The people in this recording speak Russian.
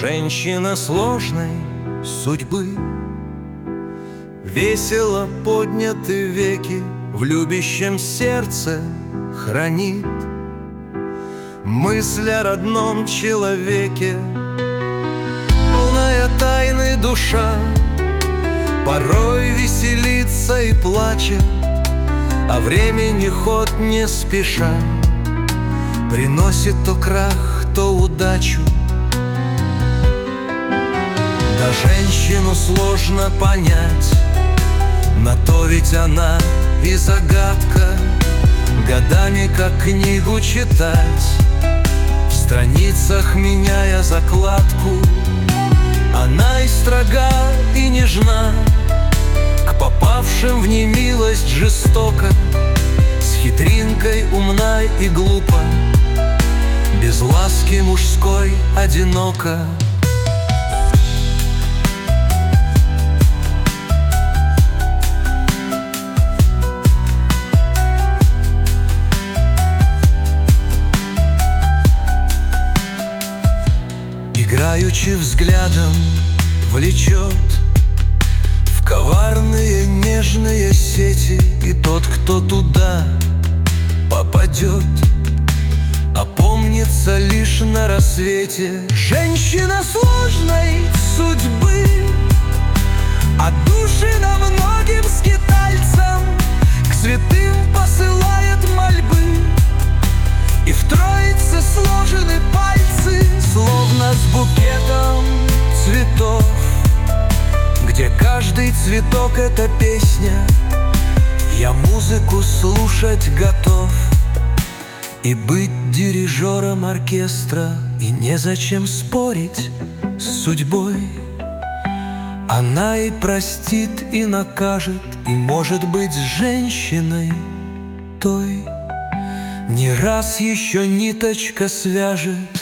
женщина сложной судьбы. Весело подняты веки, в любящем сердце хранит мысль о родном человеке. Полная тайны душа порой веселится и плачет, а времени ход не спеша приносит то крах, то удачу. Да женщину сложно понять, на то ведь она и загадка. Годами как книгу читать, в страницах меняя закладку. Она и строга, и нежна, к попавшим в немилость жестоко, с хитринкой умна и глупа, без ласки мужской одиноко. Играючи взглядом влечет в коварные нежные сети, и тот, кто туда попадет, опомнится лишь на рассвете. Женщина сложной судьбы, отдушина многим скитальцам, к святым посылает мольбы, и в Троице сложены пальцы, словно с букетом цветов, где каждый цветок — это песня. Я музыку слушать готов и быть дирижером оркестра, и незачем спорить с судьбой. Она и простит, и накажет, и, может быть, с женщиной той не раз еще ниточка свяжет